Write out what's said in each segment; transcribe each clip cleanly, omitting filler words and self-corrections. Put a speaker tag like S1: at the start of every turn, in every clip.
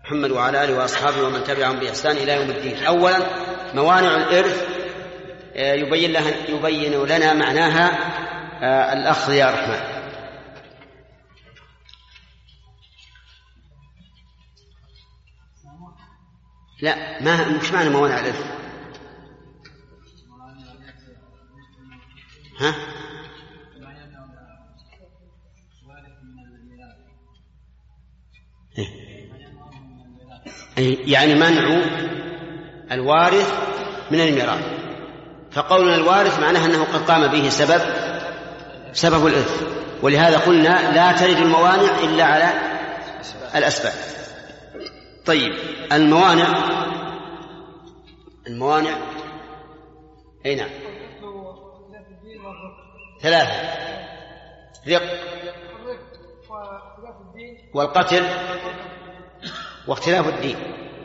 S1: محمد وعلى آله وأصحابه ومن تبعهم بإحسان إلى يوم الدين. أولا موانع الإرث يبين لنا معناها الأخ يا رحمن. لا، مش معنى موانع الإرث. ها؟ يعني منع الوارث من الميراث. فقولنا الوارث معناه أنه قد قام به سبب الإرث، ولهذا قلنا لا ترد الموانع إلا على الأسباب. طيب، الموانع أي نعم، 3: رق والقتل واختلاف الدين.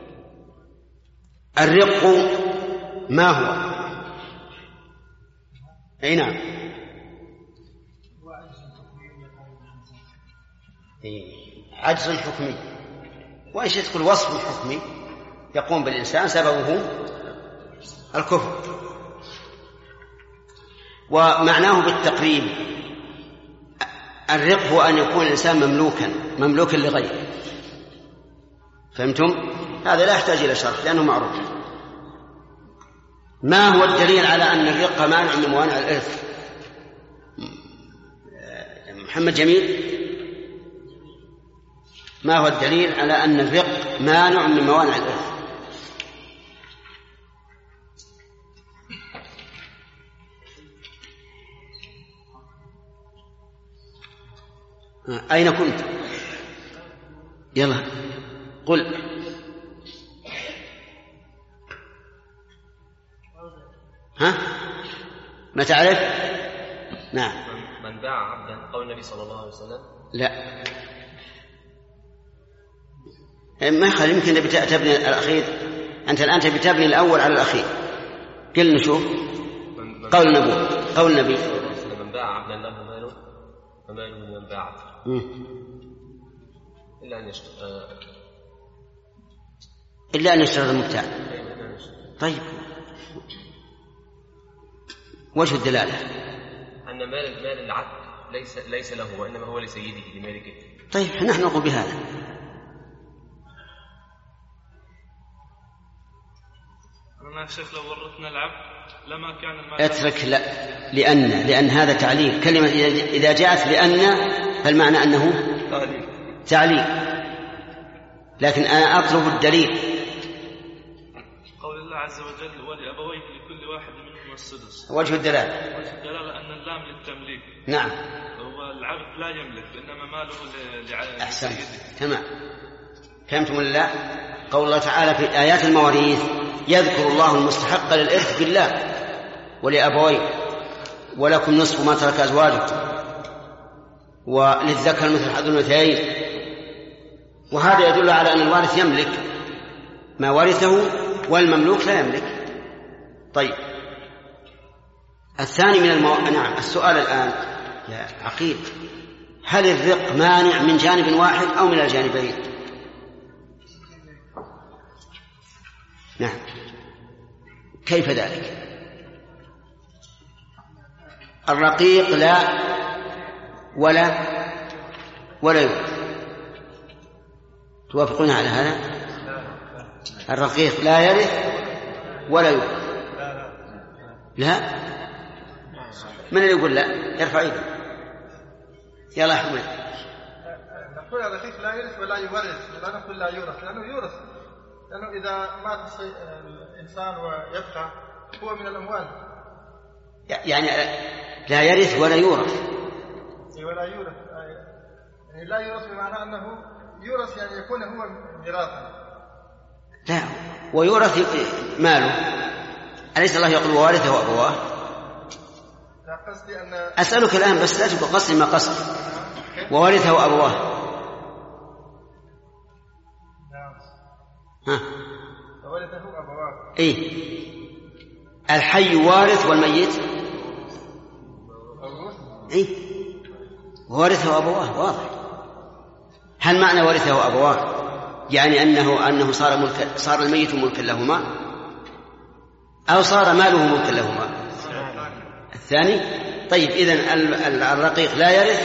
S1: الرق ما هو؟ أي نعم، عجز حكمي، وإن شئت تقول وصف حكمي يقوم بالإنسان سببه الكفر. ومعناه بالتقريب الرق هو أن يكون الإنسان مملوكا لغيره. فهمتم؟ هذا لا يحتاج إلى شرح لأنه معروف. ما هو الدليل على أن الرق مانع من موانع الإرث؟ محمد جميل، ما هو الدليل على أن الرق مانع من موانع الإرث؟ أين كنت؟ يلا قل. ها؟ ما تعرف؟ نعم.
S2: من باع عبدا، قول النبي صلى الله عليه وسلم.
S1: لا، ما يخالف، يمكن تبني الأخير. أنت الآن تبي تبني الأول على الأخير. قل نشوف. قول النبي
S2: من باع عبدا له ماله فماله لمن باع
S1: إلا أن يشترط المبتاع. طيب، وجه الدلالة
S2: أن مال العبد ليس له، وإنما هو لسيده لمالكه.
S1: طيب، نحن نقول بهذا.
S3: أنا شيخ لو ورثنا العبد لما كان المال
S1: اترك. لا، لأن هذا تعليل. كلمة إذا جاءت لأن فالمعنى أنه تعليل، لكن أنا أطلب الدليل.
S3: قول الله عز وجل ولأبويه لكل واحد منهم السدس.
S1: وجه الدلالة
S3: أن اللام للتمليك.
S1: نعم،
S3: هو العبد لا يملك، إنما ماله لعائلته.
S1: أحسن، تمام. فهمتم ولا لا؟ قول الله تعالى في آيات المواريث يذكر الله المستحق للإرث بالله ولأبويه ولكم نصف ما ترك أزواجكم وللذكر مثل حظ الأنثيين. وهذا يدل على أن الوارث يملك ما ورثه والمملوك لا يملك. طيب، الثاني من نعم، السؤال الآن يا عقيل، هل الرق مانع من جانب واحد أو من الجانبين؟ نعم، كيف ذلك؟ الرقيق لا ولا يورث. توافقون على هذا؟ الرقيق لا يرث ولا يورث. لا، من اللي يقول لا؟ يرفع يده. يلا احمد.
S4: نقول الرقيق لا يرث ولا يورث، لا نقول لا يورث، لأنه يورث، لأنه إذا مات الإنسان ويبقى هو من الأموال.
S1: يعني لا يرث ولا يورث.
S4: ولا يورث يعني لا يورث بمعنى أنه يورث، يعني يكون هو ميراثا.
S1: لا، ويورث ماله. أليس الله يقول ووارثه أبواه؟
S4: قصدي أن
S1: أسألك الآن بس لا تبقى قصدي ما قصدي. ووارثه أبواه. ها،
S4: وورثه أبواه.
S1: إيه، الحي وارث والميت إيه، وورثه أبواه واضح. هل معنى ورثه أبواه يعني أنه صار الميت ملكا لهما أو صار ماله ملكا لهما؟ الثاني. طيب إذن الرقيق لا يرث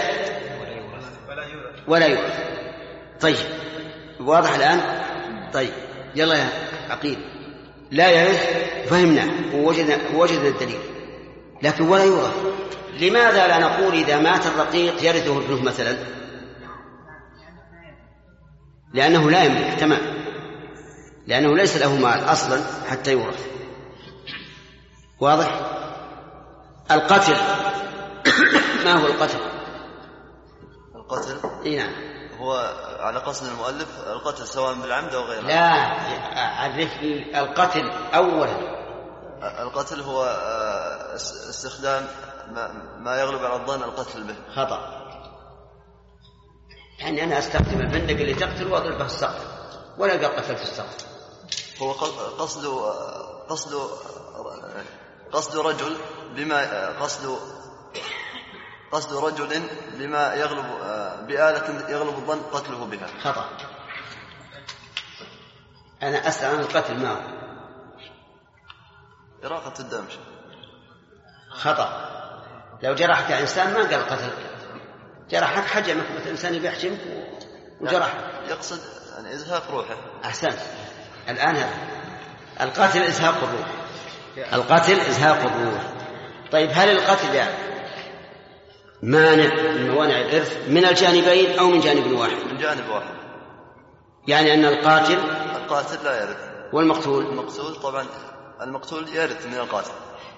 S1: ولا يورث. طيب واضح الآن؟ طيب يلا يا عقيل. لا يرث فهمنا ووجد الدليل، لكن ولا يورث. لماذا لا نقول إذا مات الرقيق يرثه ابنه مثلا؟ لأنه لا يملك، تمام، لأنه ليس له مال أصلا حتى يورث. واضح؟ القتل ما هو القتل؟
S5: القتل
S1: نعم.
S5: هو على قصد المؤلف القتل سواء بالعمد أو غيره.
S1: لا، عرفني القتل أولا.
S5: القتل هو استخدام ما يغلب على الظن القتل به.
S1: خطأ. يعني أنا أستخدم البندق اللي تقتل وأضرب به السقف ولا قال قتلت السقف.
S5: هو قصد رجل بما قصد رجل بما يغلب بآلة يغلب الظن قتله بها.
S1: خطأ. أنا أسأل عن القتل ما هو؟
S5: إراقة الدم.
S1: خطأ. لو جرحت إنسان ما قال قتل، جرحك حجمك مثل إنسان بيحجمك وجرح.
S5: يقصد أن إزهاق روحه.
S1: أحسنت. الآن هذا القتل إزهاق الروح. القتل إزهاق الروح. طيب هل القتل مانع من موانع الإرث من الجانبين أو من جانب واحد؟
S5: من جانب واحد.
S1: يعني أن القاتل
S5: لا يرث.
S1: والمقتول
S5: طبعا المقتول يرث من القاتل.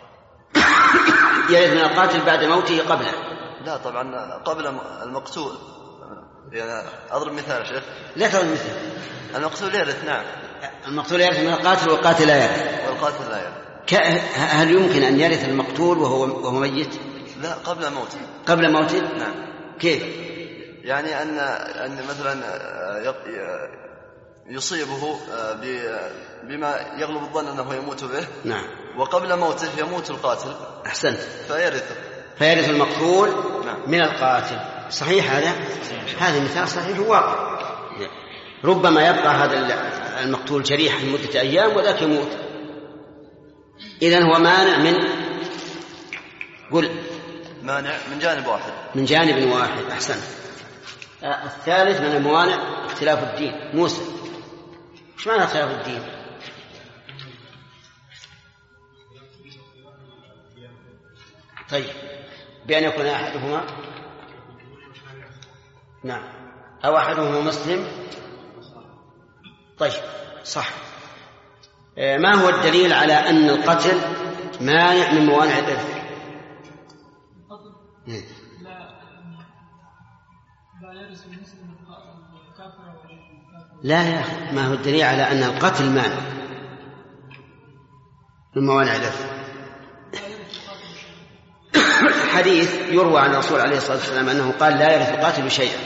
S1: يرث من القاتل بعد موته قبله؟
S5: لا طبعا قبل المقتول. يعني أضرب مثال شيخ.
S1: لا تضرب مثال.
S5: المقتول يرث. نعم.
S1: المقتول يرث من القاتل والقاتل لا يرث.
S5: والقاتل لا يرث.
S1: هل يمكن أن يرث المقتول وهو ميت؟
S5: لا قبل موته.
S1: قبل موته؟
S5: نعم.
S1: كيف؟
S5: يعني أن مثلا يصيبه بما يغلب الظن أنه يموت به.
S1: نعم.
S5: وقبل موته يموت القاتل.
S1: أحسنت.
S5: فيرث
S1: المقتول.
S5: نعم.
S1: من القاتل. صحيح هذا مثال صحيح واقع. ربما يبقى هذا المقتول جريحا لمدة أيام وذاك يموت. إذن هو مانع
S5: مانع من جانب واحد.
S1: من جانب واحد. أحسنت. الثالث من الموانع اختلاف الدين. موسى، ايش معنى اختلاف الدين؟ طيب بأن يكون أحدهما نعم أو أحدهما مسلم. طيب صح. ما هو الدليل على أن القتل مانع من موانع الإرث؟ لا يا أخي، ما هو الدليل على أن القتل مانع من موانع الإرث؟ حديث يروى عن الرسول عليه الصلاة والسلام أنه قال لا يرث القاتل شيئا.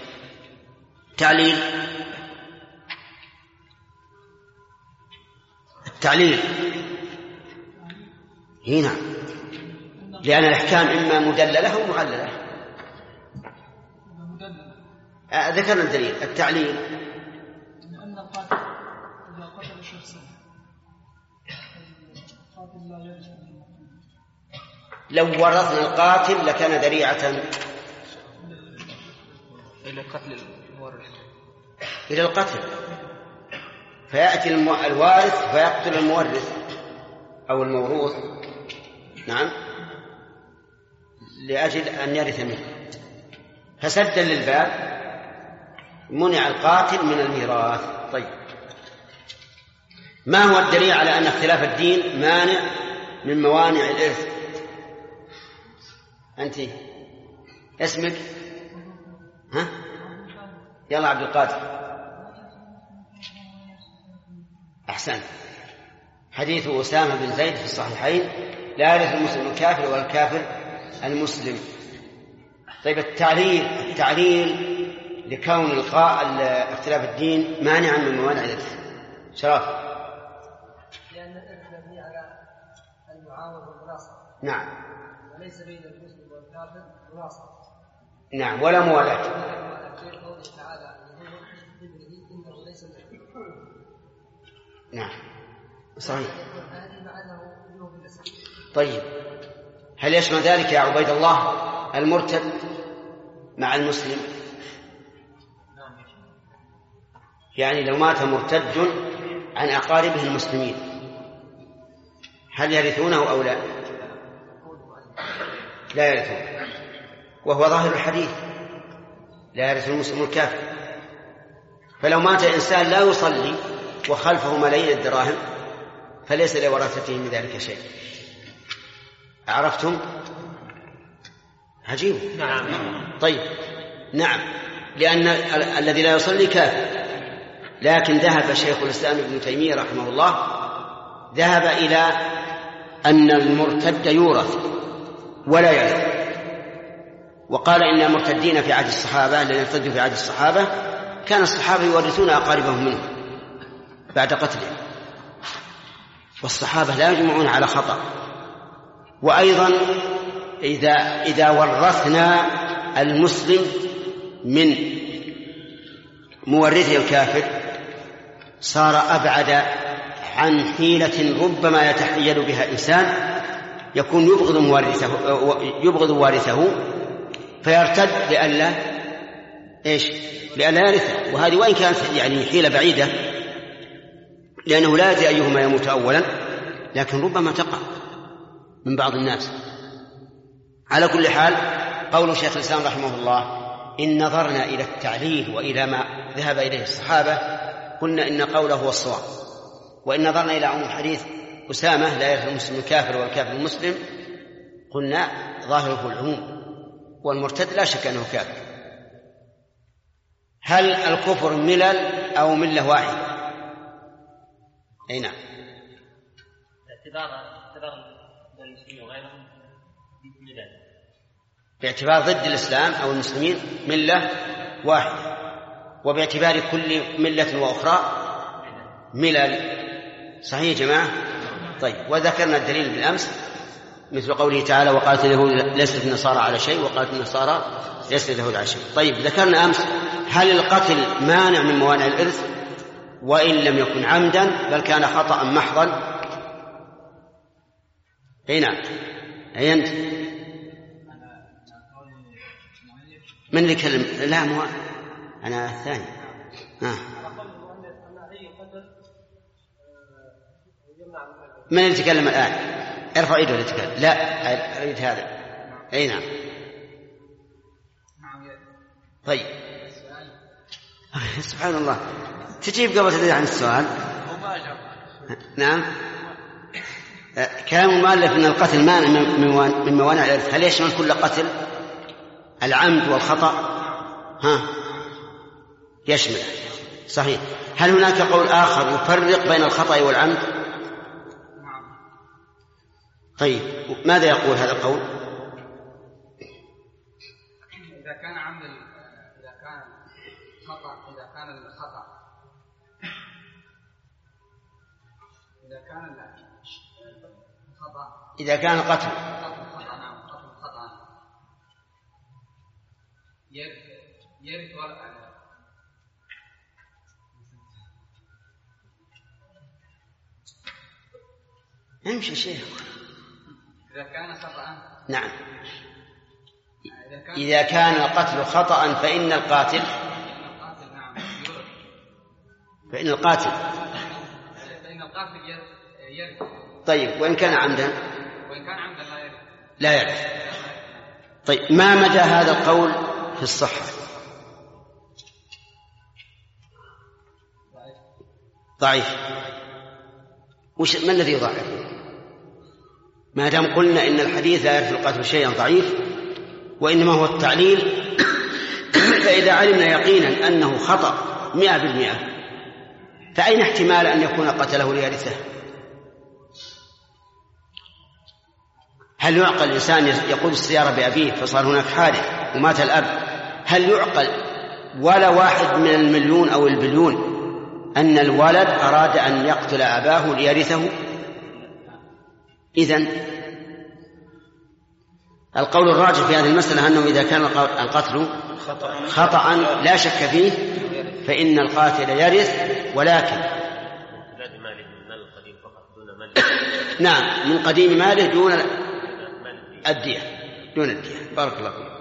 S1: التعليل هنا لأن الأحكام إما مدللة أو معللة. ذكرنا الدليل. التعليل
S3: أن القاتل إذا قتل شخصا القاتل لا يرث.
S1: لو ورثنا القاتل لكان ذريعة
S2: إلى قتل المورث،
S1: إلى القتل، فيأتي الوارث فيقتل المورث أو الموروث. نعم، لأجل أن يرث منه، فسدا للباب منع القاتل من الميراث. طيب ما هو الدليل على أن اختلاف الدين مانع من موانع الإرث؟ أنت اسمك؟ ها؟ يلا عبد القادر. أحسن. حديث أسامة بن زيد في الصحيحين لا يرث المسلم الكافر والكافر المسلم. طيب التعليل لكون اختلاف الدين مانعا من موانع الإرث. شرف.
S6: لأن الإرث مبني على المعاوضة والمناصرة.
S1: نعم.
S6: وليس بين المسلم والكافر مناصرة.
S1: نعم، ولا موالاة.
S6: في قوله تعالى إنه ليس
S1: نعم صحيح. طيب هل يشمل ذلك يا عبيد الله المرتد مع المسلم؟ يعني لو مات مرتد عن أقاربه المسلمين هل يرثونه أو لا؟ لا يرثون، وهو ظاهر الحديث لا يرث المسلم الكافر. فلو مات إنسان لا يصلي وخلفه ملايين الدراهم فليس لورثته من ذلك شيء. عرفتم؟ عجيب.
S2: نعم.
S1: طيب نعم، لأن الذي لا يصلي كافر. لكن ذهب شيخ الإسلام ابن تيمية رحمه الله ذهب إلى أن المرتد يورث ولا يرث، وقال إن المرتدين في عهد الصحابة الذين ارتدوا في عهد الصحابة كان الصحابة يورثون أقاربهم منهم بعد قتلهم، والصحابة لا يجمعون على خطأ. وأيضا إذا ورثنا المسلم من مورثه الكافر صار أبعد عن حيلة ربما يتحيل بها إنسان يكون يبغض وارثه فيرتد لئلا يرثه. وهذه وإن كانت يعني حيلة بعيدة لأنه لا يدري أيهما يموت أولا، لكن ربما تقع من بعض الناس. على كل حال قول شيخ الإسلام رحمه الله إن نظرنا إلى التعليل وإلى ما ذهب إليه الصحابة قلنا إن قوله هو الصواب، وإن نظرنا إلى عموم حديث أسامة لا يرث المسلم الكافر والكافر المسلم قلنا ظاهره العموم، والمرتد لا شك أنه كافر. هل الكفر ملل أو ملة واحدة؟ أي نعم. باعتبار ضد الإسلام أو المسلمين ملة واحدة، وباعتبار كل ملة وأخرى ملل. صحيح يا جماعة؟ طيب، وذكرنا الدليل بالأمس مثل قوله تعالى وقالت اليهود ليست النصارى على شيء وقالت النصارى ليست اليهود على شيء. طيب، ذكرنا أمس هل القتل مانع من موانع الإرث وإن لم يكن عمدا بل كان خطأ محضا؟ أي نعم. أي أنت من اللي يكلم؟ لا مو أنا الثاني. من اللي يتكلم الآن؟ ارفع يده اللي يتكلم. لا أريد هذا. أي نعم. طيب سبحان الله، تجيب قبل تدري عن السؤال. نعم. كلام المؤلف أن القتل مانع من موانع الإرث، هل يشمل كل قتل؟ العمد والخطأ يشمل. صحيح. هل هناك قول آخر يفرق بين الخطأ والعمد؟ طيب، ماذا يقول هذا القول؟
S6: إذا كان عمد، إذا كان خطأ، إذا كان الخطأ، إذا كان الخطأ،
S1: إذا كان القتل
S6: خطأ يرث
S1: امشي شيخ.
S6: إذا كان خطأ.
S1: نعم. إذا كان القتل خطأ فإن القاتل فإن القاتل
S6: يرث.
S1: طيب، وإن كان عمدا؟
S6: وإن كان عمدا
S1: لا يرث. طيب، ما مدى هذا القول في الصحة؟ ضعيف. ما الذي يضعف؟ ما دام قلنا إن الحديث لا يرث القتل شيئا ضعيف وإنما هو التعليل، فإذا علمنا يقينا أنه خطأ 100% فأين احتمال أن يكون قتله ليرثه؟ هل يعقل الإنسان يقود السيارة بأبيه فصار هناك حادث ومات الأب، هل يعقل ولا واحد من المليون أو البليون أن الولد أراد أن يقتل أباه ليرثه؟ إذن القول الراجح في هذه المسألة أنه إذا كان القتل خطأ لا شك فيه فإن القاتل يرث، ولكن
S2: القديم فقط دون مال.
S1: نعم، من قديم ماله دون الدية. بارك الله فيك.